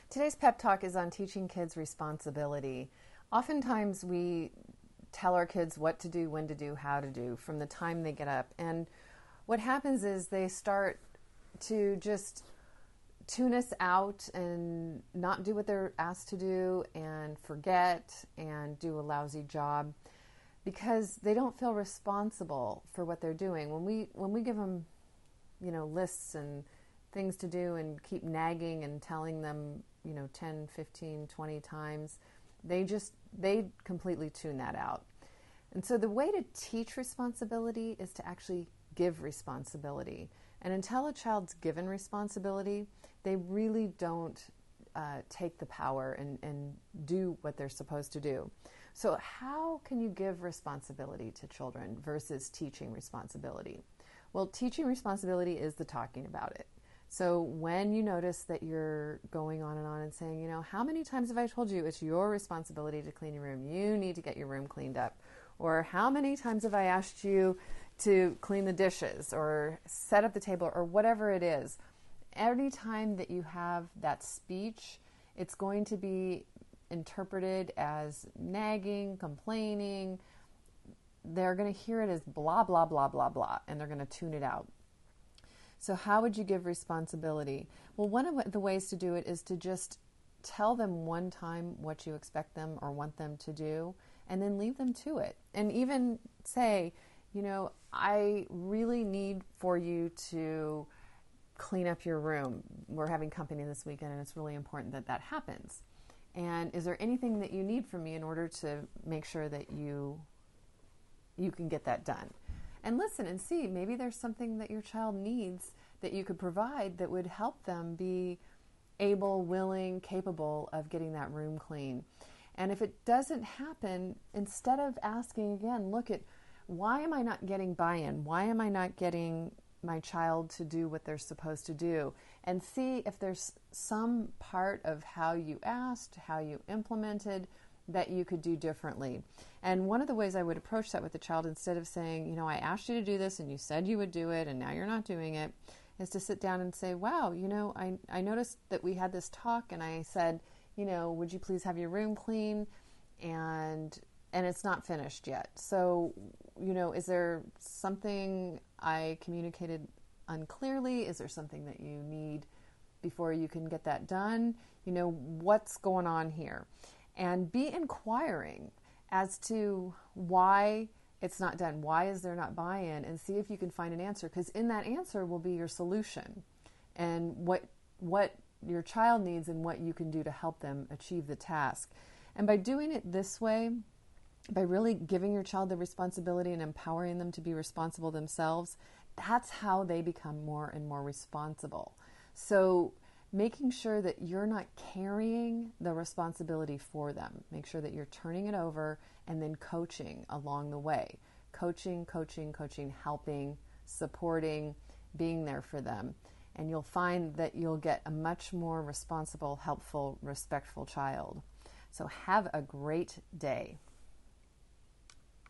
Today's pep talk is on teaching kids responsibility. Oftentimes we tell our kids what to do, when to do, how to do from the time they get up. And what happens is they start to just tune us out and not do what they're asked to do and forget and do a lousy job because they don't feel responsible for what they're doing. When we give them, lists and things to do and keep nagging and telling them, 10, 15, 20 times, they completely tune that out. And so the way to teach responsibility is to actually give responsibility. And until a child's given responsibility, they really don't take the power and do what they're supposed to do. So how can you give responsibility to children versus teaching responsibility? Well, teaching responsibility is the talking about it. So when you notice that you're going on and saying, how many times have I told you it's your responsibility to clean your room? You need to get your room cleaned up. Or how many times have I asked you to clean the dishes or set up the table or whatever it is? Every time that you have that speech, it's going to be interpreted as nagging, complaining. They're going to hear it as blah, blah, blah, blah, blah, and they're going to tune it out. So how would you give responsibility? Well, one of the ways to do it is to just tell them one time what you expect them or want them to do, and then leave them to it. And even say, I really need for you to clean up your room. We're having company this weekend, and it's really important that that happens. And is there anything that you need from me in order to make sure that you can get that done? And listen and see, maybe there's something that your child needs that you could provide that would help them be able, willing, capable of getting that room clean. And if it doesn't happen, instead of asking again, look at why am I not getting buy-in? Why am I not getting my child to do what they're supposed to do? And see if there's some part of how you asked, how you implemented, that you could do differently. And one of the ways I would approach that with the child, instead of saying, I asked you to do this and you said you would do it and now you're not doing it, is to sit down and say, wow, I noticed that we had this talk and I said, would you please have your room clean? And it's not finished yet. So, is there something I communicated unclearly? Is there something that you need before you can get that done? What's going on here? And be inquiring as to why it's not done. Why is there not buy-in? And see if you can find an answer, because in that answer will be your solution and what your child needs and what you can do to help them achieve the task. And by doing it this way, by really giving your child the responsibility and empowering them to be responsible themselves, that's how they become more and more responsible. So making sure that you're not carrying the responsibility for them. Make sure that you're turning it over and then coaching along the way. Coaching, helping, supporting, being there for them. And you'll find that you'll get a much more responsible, helpful, respectful child. So have a great day.